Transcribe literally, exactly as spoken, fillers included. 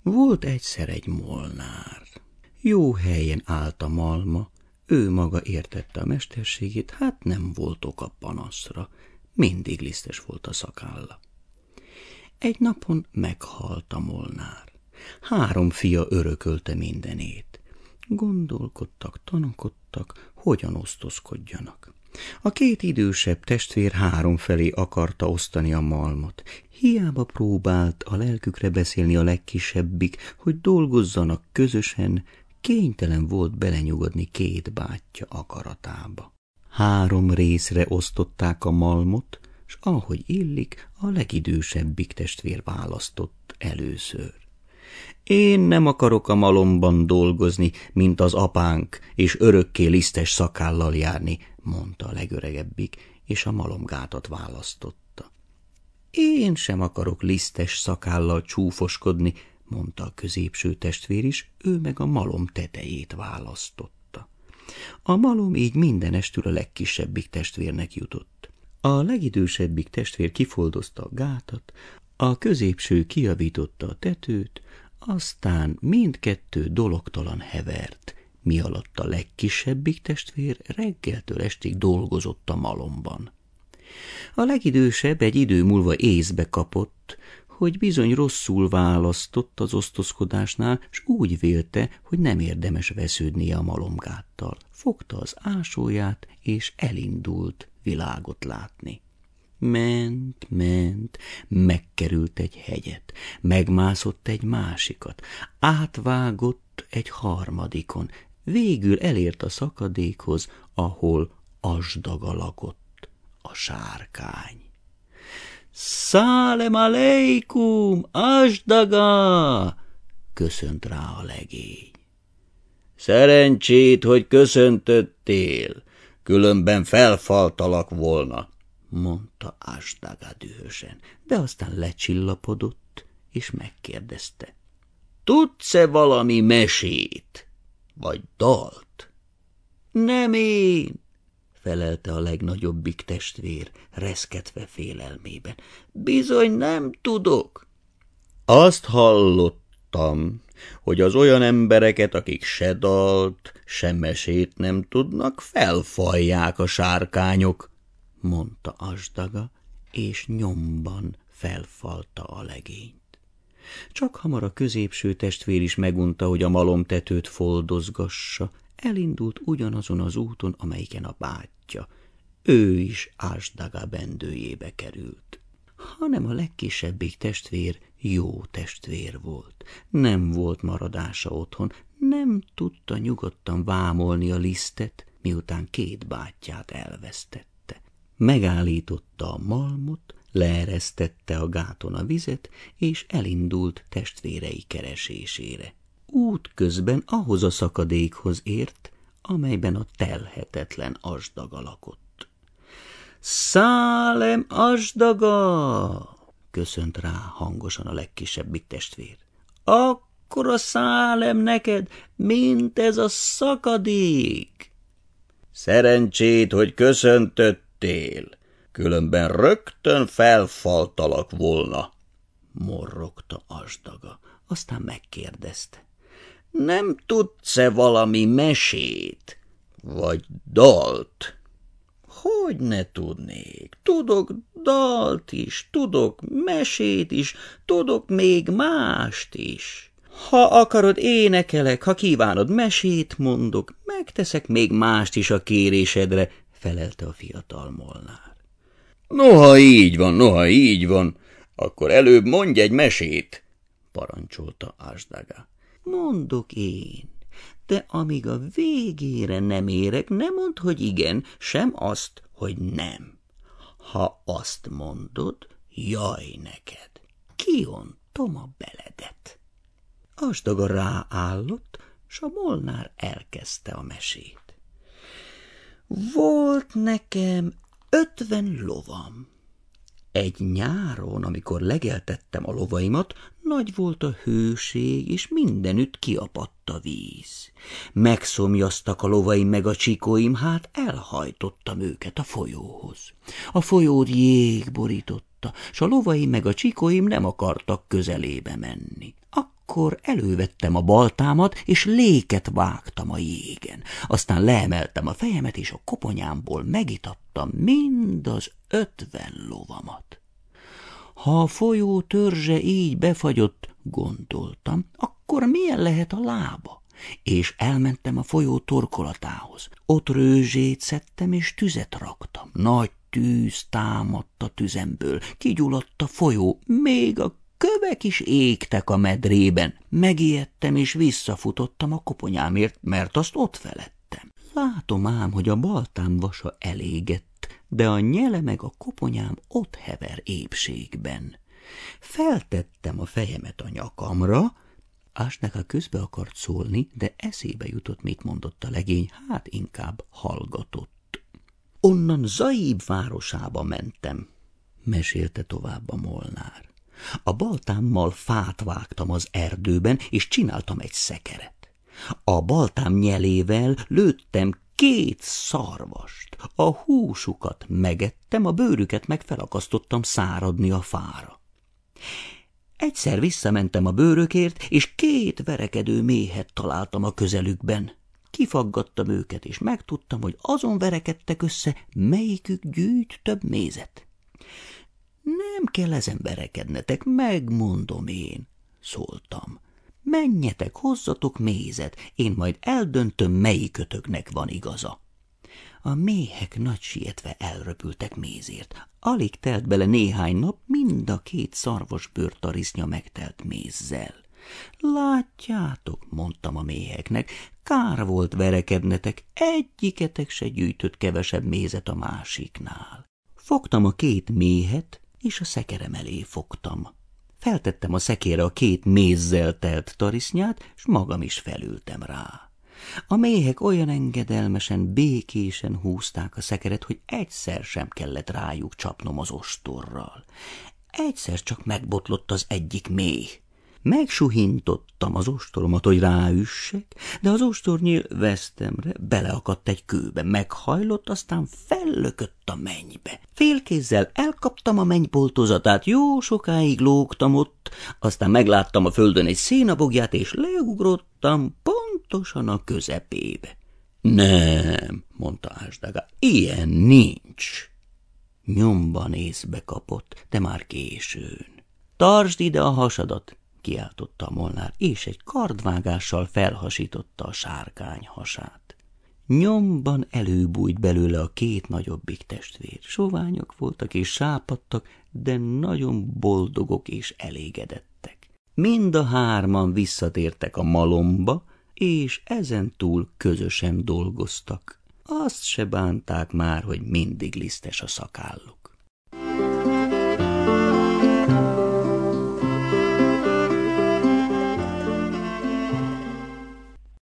Volt egyszer egy molnár. Jó helyen állt a malma, ő maga értette a mesterségét, hát nem volt oka panaszra, mindig lisztes volt a szakálla. Egy napon meghalt a molnár. Három fia örökölte mindenét. Gondolkodtak, tanakodtak, hogyan osztozkodjanak. A két idősebb testvér háromfelé akarta osztani a malmot. Hiába próbált a lelkükre beszélni a legkisebbik, hogy dolgozzanak közösen, kénytelen volt belenyugodni két bátyja akaratába. Három részre osztották a malmot, s ahogy illik, a legidősebbik testvér választott először. Én nem akarok a malomban dolgozni, mint az apánk, és örökké lisztes szakállal járni, mondta a legöregebbik, és a malomgátat választotta. Én sem akarok lisztes szakállal csúfoskodni, mondta a középső testvér is, ő meg a malom tetejét választotta. A malom így mindenestül a legkisebbik testvérnek jutott. A legidősebbik testvér kifoldozta a gátat, a középső kijavította a tetőt, aztán mindkettő dologtalan hevert, mi alatt a legkisebbik testvér reggeltől estig dolgozott a malomban. A legidősebb egy idő múlva észbe kapott, hogy bizony rosszul választott az osztozkodásnál, s úgy vélte, hogy nem érdemes vesződnie a malomgáttal. Fogta az ásóját, és elindult világot látni. Ment, ment, megkerült egy hegyet, megmászott egy másikat, átvágott egy harmadikon, végül elért a szakadékhoz, ahol Asdaga lakott, a sárkány. Szálem aleikum, Asdaga! Köszönt rá a legény. Szerencsét, hogy köszöntöttél, különben felfaltalak volna, mondta Asdaga dühösen, de aztán lecsillapodott, és megkérdezte. Tudsz-e valami mesét, vagy dalt? Nem én, felelte a legnagyobbik testvér, reszketve félelmében. Bizony nem tudok. Azt hallottam, hogy az olyan embereket, akik se dalt, se mesét nem tudnak, felfalják a sárkányok, mondta Asdaga, és nyomban felfalta a legényt. Csak hamar a középső testvér is megunta, hogy a malomtetőt foldozgassa, elindult ugyanazon az úton, amelyiken a bátyja. Ő is Asdaga bendőjébe került. Hanem a legkisebbik testvér jó testvér volt. Nem volt maradása otthon, nem tudta nyugodtan vámolni a lisztet, miután két bátyját elvesztette. Megállította a malmot, leeresztette a gáton a vizet, és elindult testvérei keresésére. Útközben ahhoz a szakadékhoz ért, amelyben a telhetetlen Asdaga lakott. Szálem Asdaga! Köszönt rá hangosan a legkisebbik testvér. Akkora szálem neked, mint ez a szakadék! Szerencsét, hogy köszöntöttél, különben rögtön felfaltalak volna, morrogta Asdaga, aztán megkérdezte. Nem tudsz-e valami mesét, vagy dalt? Hogy ne tudnék? Tudok dalt is, tudok mesét is, tudok még mást is. Ha akarod, énekelek, ha kívánod, mesét mondok, megteszek még mást is a kérésedre, felelte a fiatal molnár. Noha így van, noha így van, akkor előbb mondj egy mesét, parancsolta Asdaga. Mondok én, de amíg a végére nem érek, nem mondd, hogy igen, sem azt, hogy nem. Ha azt mondod, jaj neked, kiontom a beledet. Asdaga ráállott, s a molnár elkezdte a mesét. Volt nekem ötven lovam. Egy nyáron, amikor legeltettem a lovaimat, nagy volt a hőség, és mindenütt kiapadt a víz. Megszomjaztak a lovaim meg a csikóim, hát elhajtottam őket a folyóhoz. A folyót jég borította, s a lovaim meg a csikóim nem akartak közelébe menni. Akkor elővettem a baltámat, és léket vágtam a jégen. Aztán leemeltem a fejemet, és a koponyámból megitattam mind az ötven lovamat. Ha a folyó törzse így befagyott, gondoltam, akkor milyen lehet a lába? És elmentem a folyó torkolatához. Ott rőzsét szedtem, és tüzet raktam. Nagy tűz támadt a tüzemből, kigyulladt a folyó, még a kövek is égtek a medrében. Megijedtem, és visszafutottam a koponyámért, mert azt ott feledtem. Látom ám, hogy a baltám vasa elégett, de a nyele meg a koponyám ott hever épségben. Feltettem a fejemet a nyakamra. Ásneka közbe akart szólni, de eszébe jutott, mit mondott a legény, hát inkább hallgatott. Onnan Zaib városába mentem, mesélte tovább a Molnár. A baltámmal fát vágtam az erdőben, és csináltam egy szekeret. A baltám nyelével lőttem két szarvast, a húsukat megettem, a bőrüket meg felakasztottam száradni a fára. Egyszer visszamentem a bőrökért, és két verekedő méhet találtam a közelükben. Kifaggattam őket, és megtudtam, hogy azon verekedtek össze, melyikük gyűjt több mézet. Nem kell ezen verekednetek, megmondom én, szóltam. Menjetek, hozzatok mézet, én majd eldöntöm, melyikötöknek van igaza. A méhek nagy sietve elröpültek mézért. Alig telt bele néhány nap, mind a két szarvas bőrtarisznya megtelt mézzel. Látjátok, mondtam a méheknek, kár volt verekednetek, egyiketek se gyűjtött kevesebb mézet a másiknál. Fogtam a két méhet, és a szekerem elé fogtam. Feltettem a szekére a két mézzel telt tarisznyát, s magam is felültem rá. A méhek olyan engedelmesen, békésen húzták a szekeret, hogy egyszer sem kellett rájuk csapnom az ostorral. Egyszer csak megbotlott az egyik méh. Megsuhintottam az ostoromat, hogy ráüssek, de az ostornyíl vesztemre beleakadt egy kőbe, meghajlott, aztán fellökött a mennybe. Félkézzel elkaptam a mennyboltozatát, jó sokáig lógtam ott, aztán megláttam a földön egy szénabogját, és leugrottam pontosan a közepébe. Nem, mondta Ásdága, ilyen nincs. Nyomban észbe kapott, de már későn. Tartsd ide a hasadat, kiáltotta a Molnár, és egy kardvágással felhasította a sárkány hasát. Nyomban előbújt belőle a két nagyobbik testvér. Soványok voltak és sápadtak, de nagyon boldogok és elégedettek. Mind a hárman visszatértek a malomba, és ezentúl közösen dolgoztak. Azt se bánták már, hogy mindig lisztes a szakálluk.